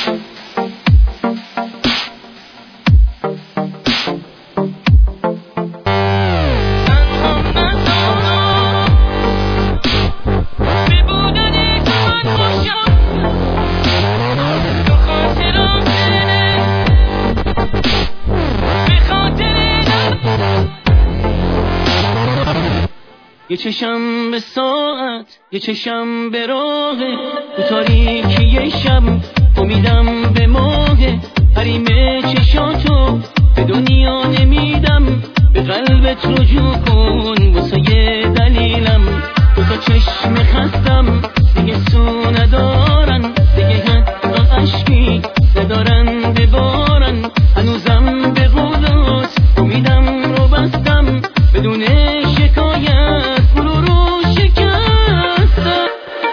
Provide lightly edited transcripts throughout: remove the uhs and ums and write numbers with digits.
یه چشم به ساعت، یه چشم به راه، تو تاریکی شب امیدم به ماه. حریم چشاتو به دنیا نمیدم، به قلبت رجوع کن واسه یه دلیلم. دو تا چشم خستم دیگه سو ندارن، دیگه حتی عشقی ندارن ببارن. هنوزم به قولات امیدم رو بستم، بدون شکایت برو رو شکستم.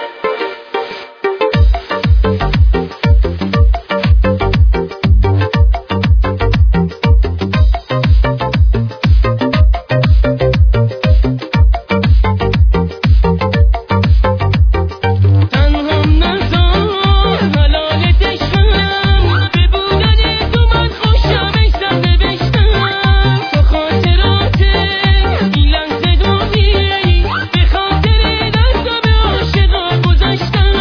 تنهام نذار حلال تشم، به بودن تو من خوشم اشتم ببشتم. تو خاطرات این لحظه دونی، به خاطر دستم به عاشقا گذاشتم.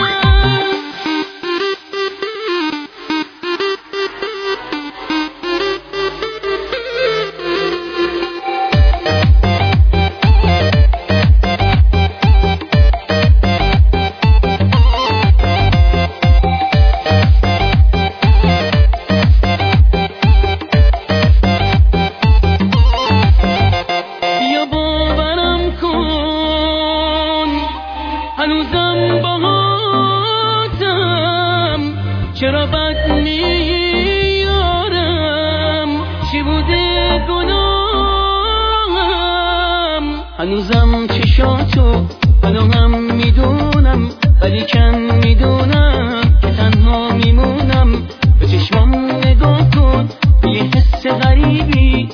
بیا باورم کن هنوزم باهاتم، چرا بد میارم، چی بوده گناهم. هنوزم چشاتو هم میدونم، ولی کن میدونم که تنها میمونم. به چشمام نگاه کن، یه حس غریبی